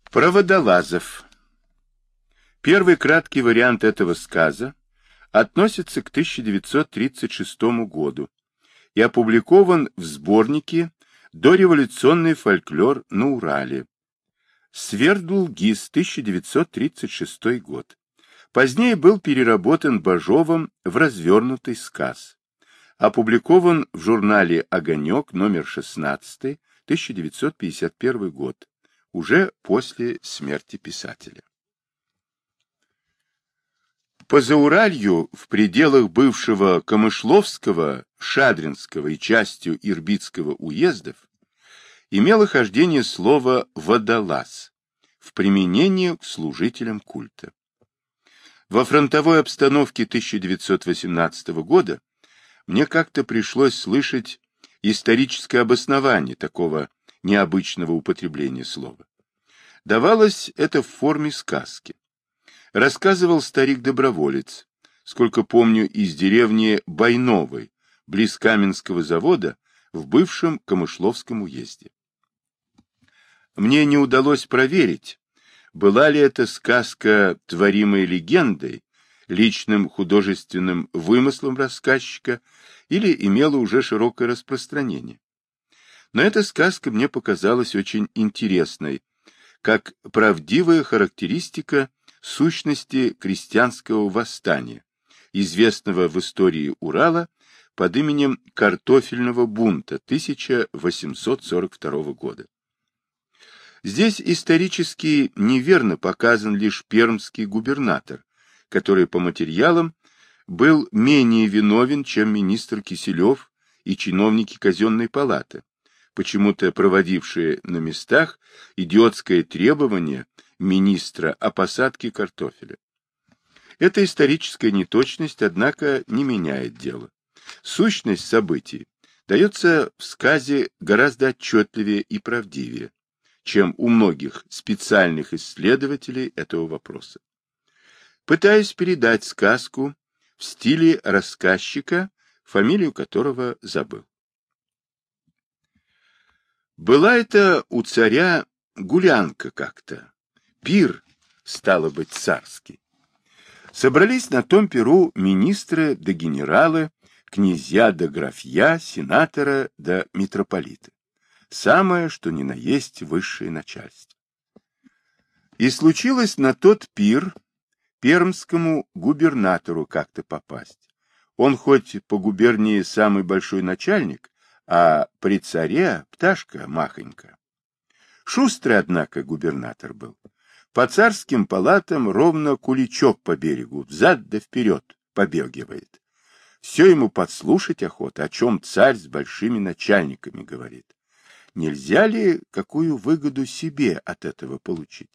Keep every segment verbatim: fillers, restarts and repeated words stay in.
Про водолазов. Первый краткий вариант этого сказа относится к тысяча девятьсот тридцать шестому году и опубликован в сборнике «Дореволюционный фольклор на Урале». Свердлгиз, тысяча девятьсот тридцать шестой год. Позднее был переработан Бажовым в развернутый сказ. Опубликован в журнале «Огонек» номер шестнадцать, тысяча девятьсот пятьдесят первый год, уже после смерти писателя. По Зауралью, в пределах бывшего Камышловского, Шадринского и частью Ирбитского уездов, имело хождение слово «водолаз» в применении к служителям культа. Во фронтовой обстановке тысяча девятьсот восемнадцатого года мне как-то пришлось слышать историческое обоснование такого необычного употребления слова. Давалось это в форме сказки. Рассказывал старик-доброволец, сколько помню, из деревни Байновой, близ Каменского завода, в бывшем Камышловском уезде. Мне не удалось проверить, была ли эта сказка творимой легендой, личным художественным вымыслом рассказчика, или имела уже широкое распространение. Но эта сказка мне показалась очень интересной, как правдивая характеристика сущности крестьянского восстания, известного в истории Урала под именем Картофельного бунта тысяча восемьсот сорок второго года. Здесь исторически неверно показан лишь пермский губернатор, который по материалам был менее виновен, чем министр Киселев и чиновники казенной палаты, почему-то проводившие на местах идиотское требование министра о посадке картофеля. Эта историческая неточность, однако, не меняет дело. Сущность событий дается в сказе гораздо отчетливее и правдивее, чем у многих специальных исследователей этого вопроса. Пытаюсь передать сказку в стиле рассказчика, фамилию которого забыл. Была это у царя гулянка как-то, пир, стало быть, царский. Собрались на том пиру министры да генералы, князья да графья, сенатора да митрополиты. Самое, что ни на есть высшее начальство. И случилось на тот пир пермскому губернатору как-то попасть. Он хоть по губернии самый большой начальник, а при царе пташка махонька. Шустрый, однако, губернатор был. По царским палатам ровно куличок по берегу, взад да вперед побегивает. Все ему подслушать охота, о чем царь с большими начальниками говорит. Нельзя ли какую выгоду себе от этого получить?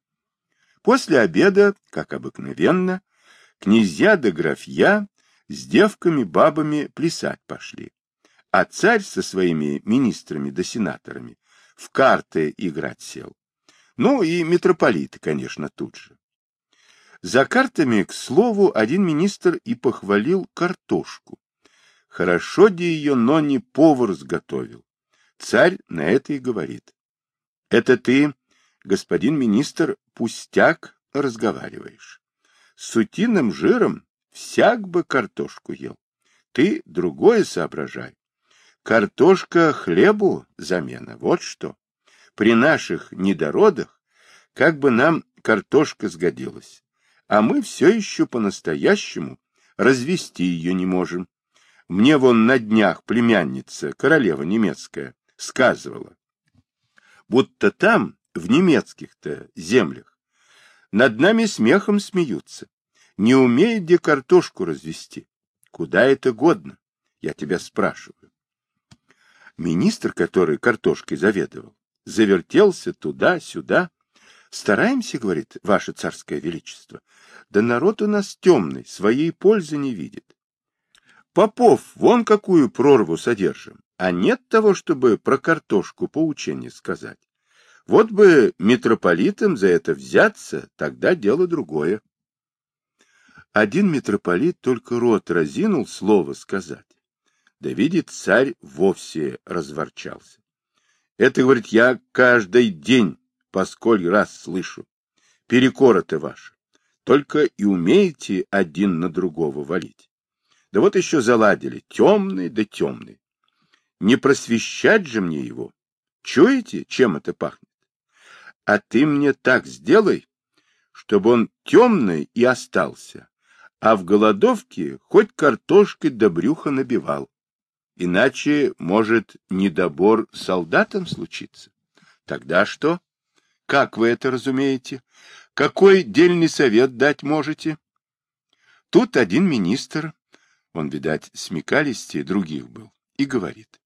После обеда, как обыкновенно, князья да графья с девками-бабами плясать пошли, а царь со своими министрами да сенаторами в карты играть сел. Ну и митрополиты, конечно, тут же. За картами, к слову, один министр и похвалил картошку. Хорошо де ее, но не повар сготовил. Царь на это и говорит. Это ты, господин министр, пустяк разговариваешь. С утиным жиром всяк бы картошку ел. Ты другое соображай. Картошка хлебу замена, вот что. При наших недородах как бы нам картошка сгодилась, а мы все еще по-настоящему развести ее не можем. Мне вон на днях племянница, королева немецкая, сказывала, будто там, в немецких-то землях, над нами смехом смеются. Не умеет где картошку развести. Куда это годно? Я тебя спрашиваю. Министр, который картошкой заведовал, завертелся туда-сюда. Стараемся, говорит, ваше царское величество, да народ у нас темный, своей пользы не видит. Попов, вон какую прорву содержим, а нет того, чтобы про картошку поучение сказать. Вот бы митрополитам за это взяться, тогда дело другое. Один митрополит только рот разинул слово сказать. Да видит, царь вовсе разворчался. Это, говорит, я каждый день поскольку раз слышу. Перекоры-то ваши. Только и умеете один на другого валить. Да вот еще заладили. Темный да темный. Не просвещать же мне его. Чуете, чем это пахнет? А ты мне так сделай, чтобы он темный и остался, а в голодовке хоть картошкой до брюха набивал. Иначе, может, недобор солдатам случится. Тогда что? Как вы это разумеете? Какой дельный совет дать можете? Тут один министр, он, видать, смекалистее других был, и говорит.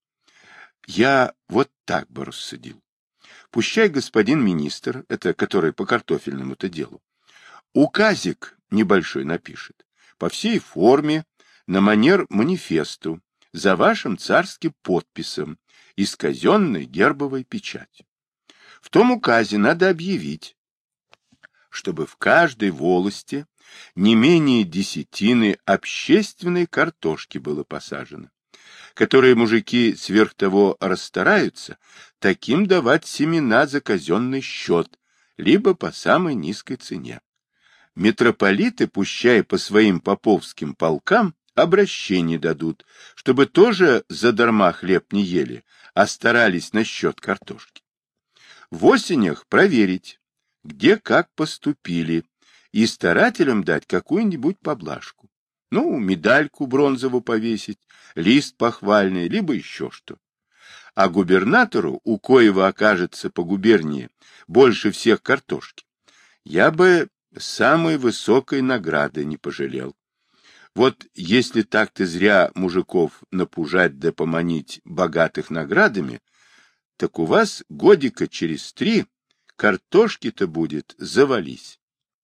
Я вот так бы рассудил. Пущай господин министр, это который по картофельному-то делу, указик небольшой напишет, по всей форме, на манер манифесту, за вашим царским подписом и с казенной гербовой печатью. В том указе надо объявить, чтобы в каждой волости не менее десятины общественной картошки было посажено, которые мужики сверх того расстараются, таким давать семена за казенный счет, либо по самой низкой цене. Митрополиты, пущая по своим поповским полкам, обращение дадут, чтобы тоже задарма хлеб не ели, а старались насчет картошки. В осенях проверить, где как поступили, и старателям дать какую-нибудь поблажку. Ну, медальку бронзовую повесить, лист похвальный, либо еще что. А губернатору, у коего окажется по губернии больше всех картошки, я бы самой высокой награды не пожалел. Вот если так-то зря мужиков напужать да поманить богатых наградами, так у вас годика через три картошки-то будет завались.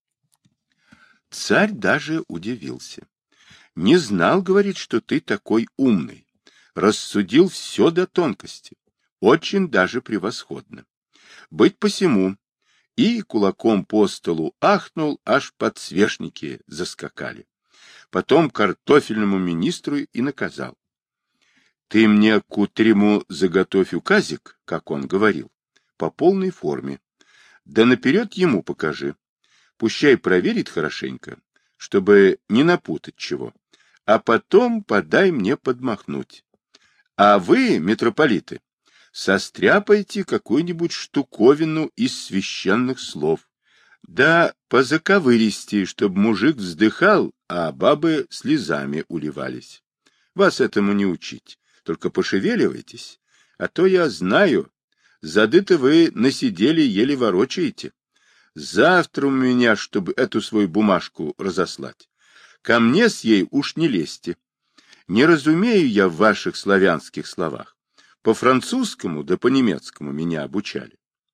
Царь даже удивился. Не знал, говорит, что ты такой умный. Рассудил все до тонкости. Очень даже превосходно. Быть посему. И кулаком по столу ахнул, аж подсвечники заскакали. Потом картофельному министру и наказал. Ты мне к утрему заготовь указик, как он говорил, по полной форме. Да наперед ему покажи. Пущай проверит хорошенько, чтобы не напутать чего. А потом подай мне подмахнуть. А вы, митрополиты, состряпайте какую-нибудь штуковину из священных слов. Да позаковыристи, чтобы мужик вздыхал, а бабы слезами уливались. Вас этому не учить, только пошевеливайтесь, а то я знаю, зады-то вы насидели еле ворочаете. Завтра у меня, чтобы эту свою бумажку разослать. Ко мне с ей уж не лезьте. Не разумею я в ваших славянских словах. По-французскому да по-немецкому меня обучали.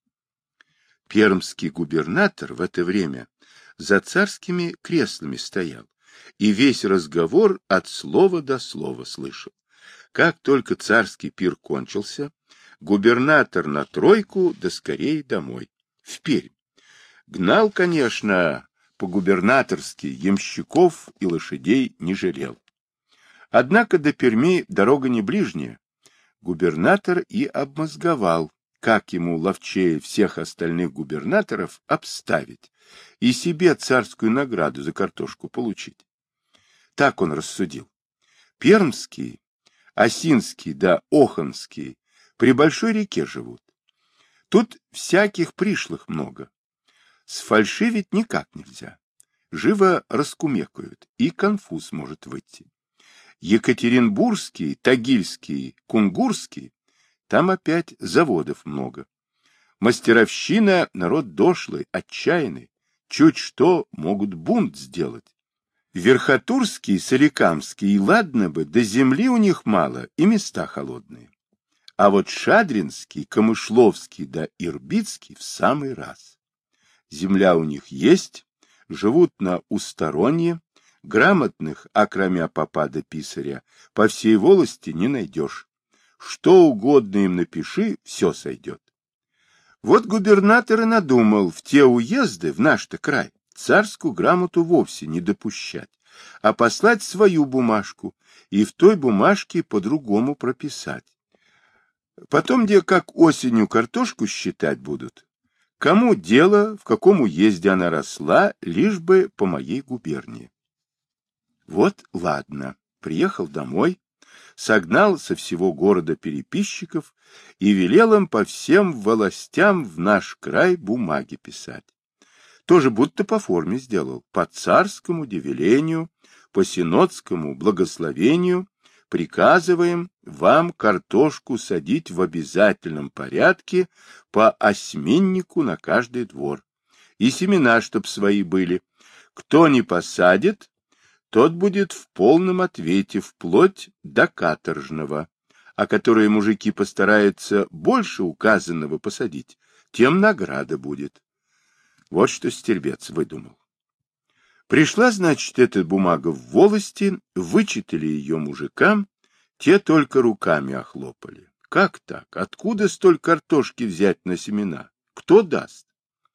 Пермский губернатор в это время за царскими креслами стоял и весь разговор от слова до слова слышал. Как только царский пир кончился, губернатор на тройку да скорее домой, в Пермь. Гнал, конечно, по-губернаторски, ямщиков и лошадей не жалел. Однако до Перми дорога не ближняя. Губернатор и обмозговал, как ему ловчее всех остальных губернаторов обставить и себе царскую награду за картошку получить. Так он рассудил. Пермские, Осинские да Оханские при большой реке живут. Тут всяких пришлых много. Сфальшивить никак нельзя. Живо раскумекают, и конфуз может выйти. Екатеринбургский, Тагильский, Кунгурский, там опять заводов много. Мастеровщина — народ дошлый, отчаянный. Чуть что могут бунт сделать. Верхотурский, Соликамский, и ладно бы, до земли у них мало, и места холодные. А вот Шадринский, Камышловский да Ирбитский в самый раз. Земля у них есть, живут на устороннее, грамотных, окромя попа да писаря, по всей волости не найдешь. Что угодно им напиши, все сойдет. Вот губернатор и надумал в те уезды, в наш-то край, царскую грамоту вовсе не допущать, а послать свою бумажку и в той бумажке по-другому прописать. Потом, где как осенью картошку считать будут, Кому дело, в каком уезде она росла, лишь бы по моей губернии. Вот ладно, приехал домой, согнал со всего города переписчиков и велел им по всем властям в наш край бумаги писать. Тоже будто по форме сделал, по царскому девелению, по синодскому благословению приказываем вам картошку садить в обязательном порядке по осьминнику на каждый двор. И семена, чтоб свои были. Кто не посадит, тот будет в полном ответе, вплоть до каторжного, а которые мужики постараются больше указанного посадить, тем награда будет. Вот что стервец выдумал. Пришла, значит, эта бумага в волости, вычитали ее мужикам, те только руками охлопали. Как так? Откуда столь картошки взять на семена? Кто даст?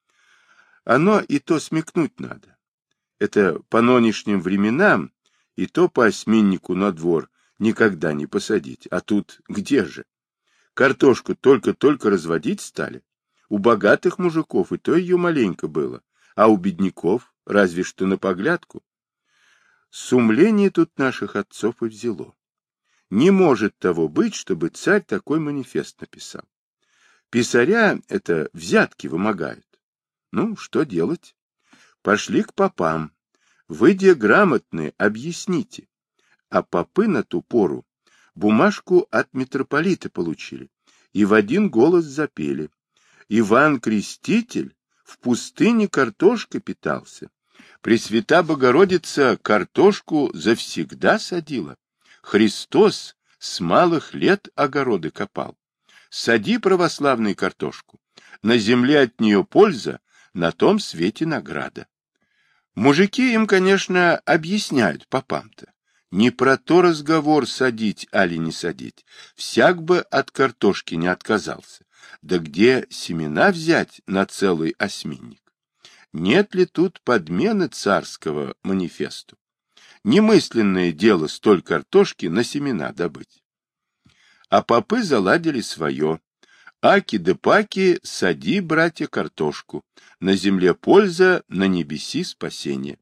Оно и то смекнуть надо. Это по нынешним временам и то по осьминнику на двор никогда не посадить. А тут где же? Картошку только-только разводить стали. У богатых мужиков и то ее маленько было, а у бедняков разве что на поглядку. Сумление тут наших отцов и взяло. Не может того быть, чтобы царь такой манифест написал. Писаря это взятки вымогают. Ну, что делать? Пошли к попам. Вы, где грамотные, объясните. А попы на ту пору бумажку от митрополита получили и в один голос запели. Иван Креститель в пустыне картошкой питался. Пресвята Богородица картошку завсегда садила. Христос с малых лет огороды копал. Сади, православный, картошку. На земле от нее польза, на том свете награда. Мужики им, конечно, объясняют попам-то. Не про то разговор садить али не садить. Всяк бы от картошки не отказался. Да где семена взять на целый осьминник? Нет ли тут подмены царского манифесту? Немысленное дело столь картошки на семена добыть. А попы заладили свое. Аки да паки, сади, братья, картошку. На земле польза, на небеси спасение.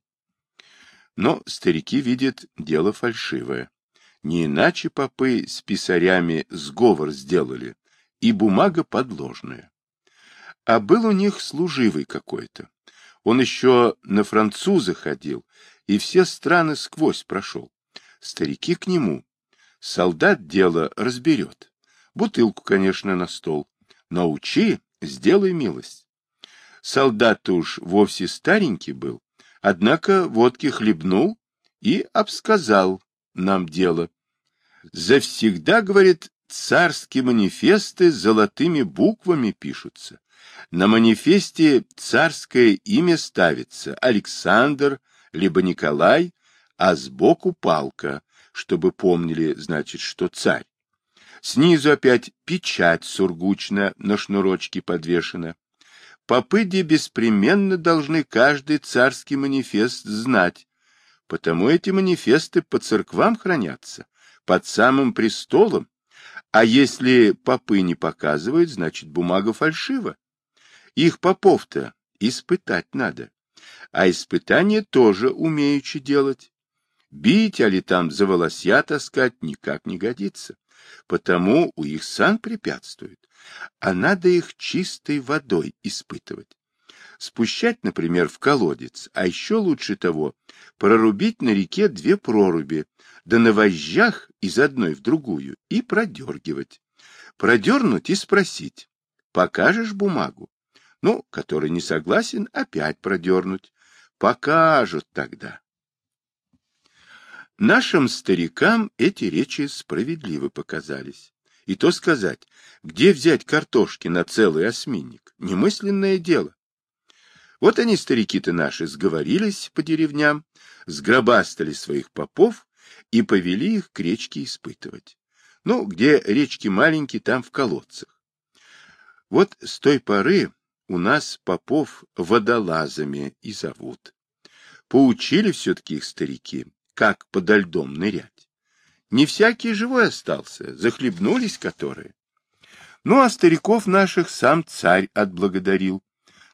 Но старики видят дело фальшивое. Не иначе попы с писарями сговор сделали, и бумага подложная. А был у них служивый какой-то. Он еще на француза ходил, и все страны сквозь прошел. Старики к нему. Солдат дело разберет. Бутылку, конечно, на стол. Научи, сделай милость. Солдат-то уж вовсе старенький был, однако водки хлебнул и обсказал нам дело. Завсегда, говорит, царские манифесты золотыми буквами пишутся. На манифесте царское имя ставится Александр, либо Николай, а сбоку палка, чтобы помнили, значит, что царь. Снизу опять печать сургучная на шнурочке подвешена. Попыди беспременно должны каждый царский манифест знать, потому эти манифесты по церквам хранятся, под самым престолом. А если попы не показывают, значит, бумага фальшива. Их попов-то испытать надо. А испытание тоже умеючи делать. Бить, али там за волосья таскать никак не годится. Потому у их сан препятствует. А надо их чистой водой испытывать. Спущать, например, в колодец, а еще лучше того, прорубить на реке две проруби, да на вожжах из одной в другую и продергивать. Продернуть и спросить, покажешь бумагу? Ну, который не согласен, опять продернуть. Покажут тогда. Нашим старикам эти речи справедливо показались. И то сказать, где взять картошки на целый осьминник? Немысленное дело. Вот они, старики-то наши, сговорились по деревням, сгробастали своих попов и повели их к речке испытывать. Ну, где речки маленькие, там в колодцах. Вот с той поры у нас попов водолазами и зовут. Поучили все-таки их старики, как подо льдом нырять. Не всякий живой остался, захлебнулись которые. Ну, а стариков наших сам царь отблагодарил.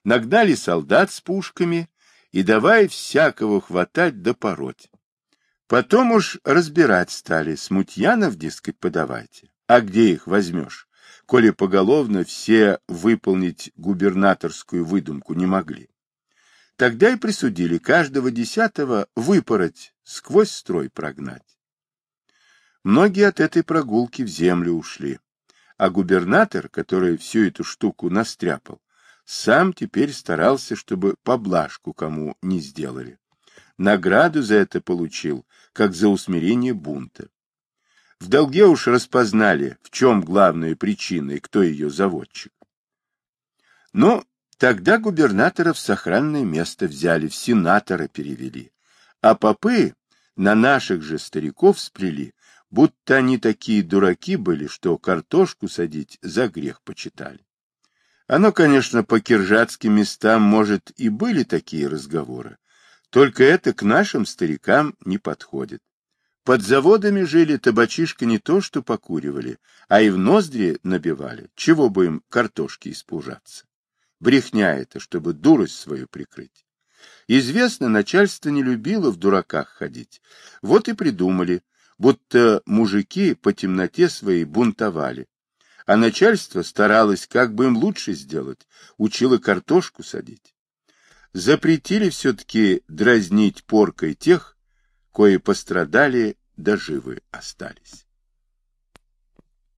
Нагнали солдат с пушками и давай всякого хватать да пороть. Потом уж разбирать стали, смутьянов, дескать, подавайте. А где их возьмешь, коли поголовно все выполнить губернаторскую выдумку не могли? Тогда и присудили каждого десятого выпороть, сквозь строй прогнать. Многие от этой прогулки в землю ушли, а губернатор, который всю эту штуку настряпал, сам теперь старался, чтобы поблажку кому не сделали. Награду за это получил, как за усмирение бунта. В долге уж распознали, в чем главная причина и кто ее заводчик. Но тогда губернатора в сохранное место взяли, в сенатора перевели, а попы на наших же стариков сплели, будто они такие дураки были, что картошку садить за грех почитали. Оно, конечно, по киржатским местам, может, и были такие разговоры, только это к нашим старикам не подходит. Под заводами жили, табачишка не то что покуривали, а и в ноздри набивали, чего бы им картошки испужаться. Брехня это, чтобы дурость свою прикрыть. Известно, начальство не любило в дураках ходить, вот и придумали, будто мужики по темноте своей бунтовали, а начальство старалось, как бы им лучше сделать, учило картошку садить. Запретили все-таки дразнить поркой тех, кои пострадали да живы остались.